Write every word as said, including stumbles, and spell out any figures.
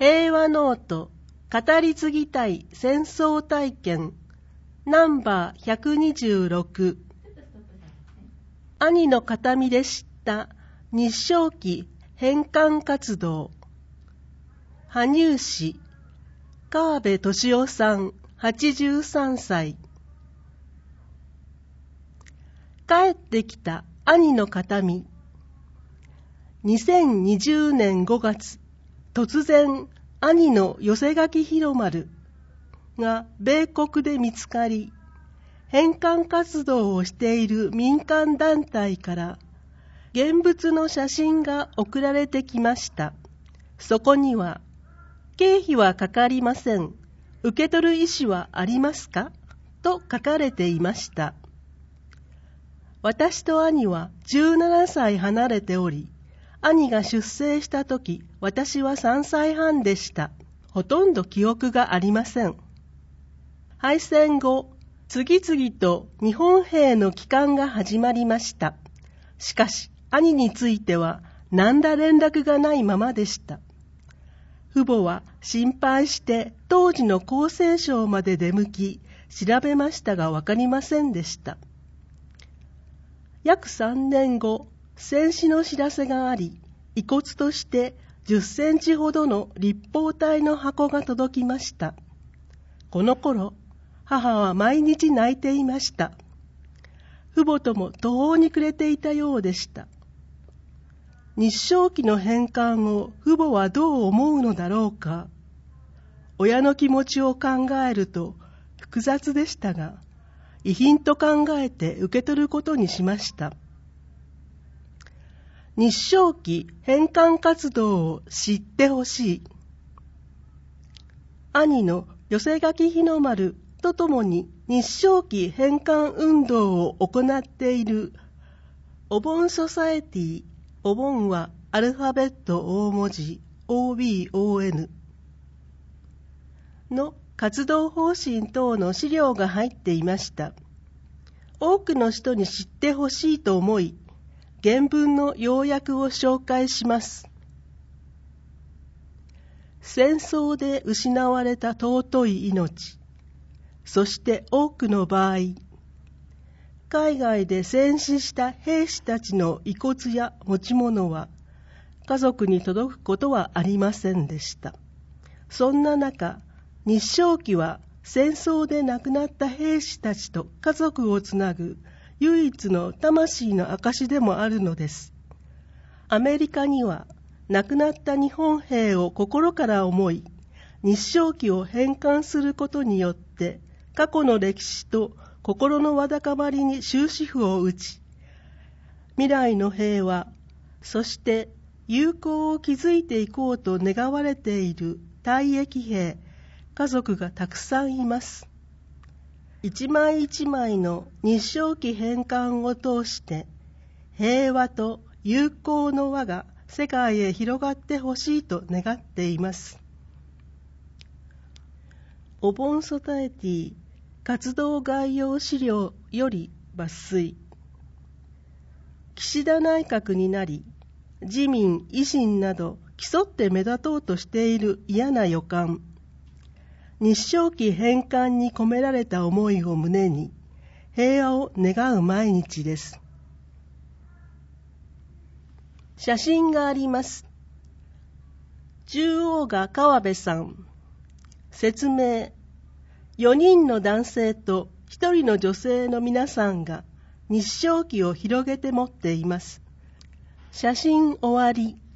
平和ノート語り継ぎたい戦争体験ナンバーひゃくにじゅうろく兄の形見で知った日章旗返還活動羽生市川辺俊夫さんはちじゅうさんさい帰ってきた兄の形見にせんにじゅうねんごがつ突然兄の寄せ書き日の丸が米国で見つかり返還活動をしている民間団体から現物の写真が送られてきました。そこには経費はかかりません。受け取る意思はありますかと書かれていました。私と兄はじゅうななさい離れており兄が出征したとき、私はさんさいはんでした。ほとんど記憶がありません。敗戦後、次々と日本兵の帰還が始まりました。しかし、兄については何ら連絡がないままでした。父母は心配して当時の厚生省まで出向き、調べましたがわかりませんでした。約さんねんご、戦死の知らせがあり、遺骨としてじゅっセンチほどの立方体の箱が届きました。この頃、母は毎日泣いていました。父母とも途方に暮れていたようでした。日章旗の返還を父母はどう思うのだろうか。親の気持ちを考えると複雑でしたが、遺品と考えて受け取ることにしました。日章旗返還活動を知ってほしい。兄の寄せ書き日の丸とともに日章旗返還運動を行っているお盆ソサエティ、お盆はアルファベット大文字 オービーオーエヌ の活動方針等の資料が入っていました。多くの人に知ってほしいと思い、原文の要約を紹介します。戦争で失われた尊い命、そして多くの場合、海外で戦死した兵士たちの遺骨や持ち物は家族に届くことはありませんでした。そんな中、日章旗は戦争で亡くなった兵士たちと家族をつなぐ唯一の魂の証でもあるのです。アメリカには亡くなった日本兵を心から思い、日章旗を返還することによって過去の歴史と心のわだかまりに終止符を打ち、未来の平和、そして友好を築いていこうと願われている退役兵、家族がたくさんいます。一枚一枚の日章旗返還を通して平和と友好の輪が世界へ広がってほしいと願っています。お盆ソサエティ活動概要資料より抜粋。岸田内閣になり、自民・維新など競って目立とうとしている嫌な予感。日章旗返還に込められた思いを胸に平和を願う毎日です。写真があります。中央が川辺さん。説明。よにんの男性とひとりの女性の皆さんが日章旗を広げて持っています。写真終わり。